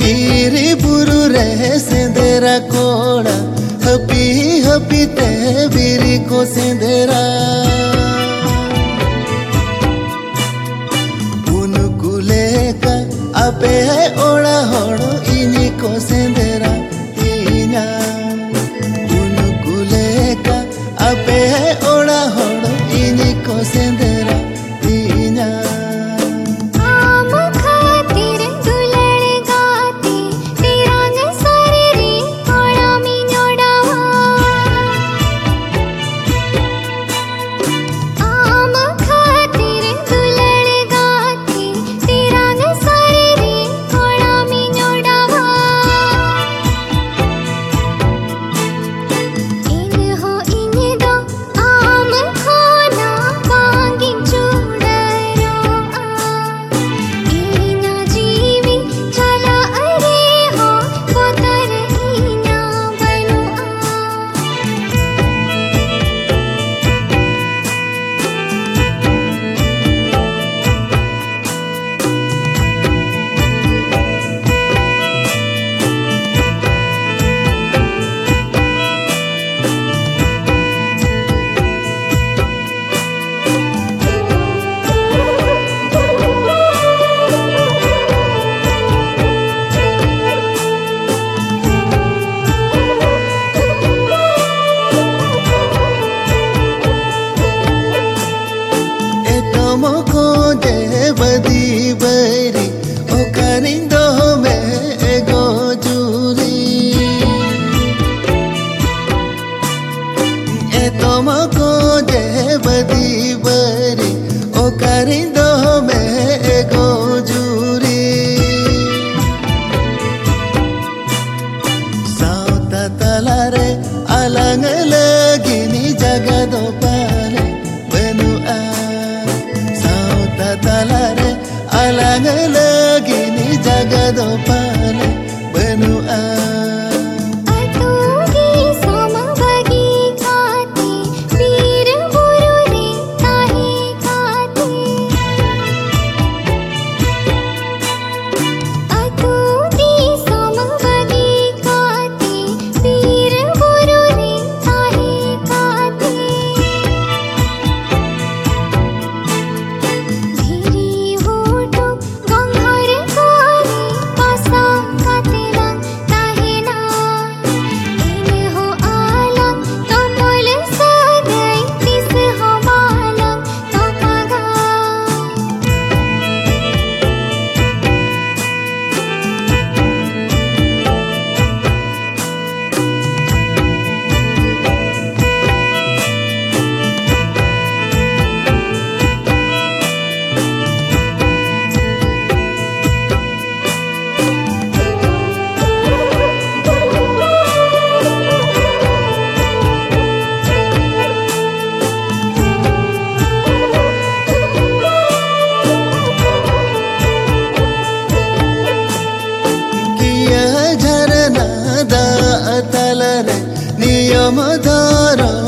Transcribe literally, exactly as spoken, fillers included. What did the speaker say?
बीरी बुरु रे सेंदेरा कोड़ा happy happy ते बीरी को सेंदेरा उनकुले का आपे है ओड़ा होड़ो इनी को सेंदेरा इना उनकुले का आपे है ओड़ा होड़ो इनी को सेंदेरा इना को जे बदी बरी ओ करिंदो में एगो जूरी ए तुमको जे बदी बरी ओ करिंदो में एगो जूरी साउता तला रे अलंग लगिनी जगदो पाले बनु आ तला रे अलग लगिनी जगदो पाले बनु आ नियम धारा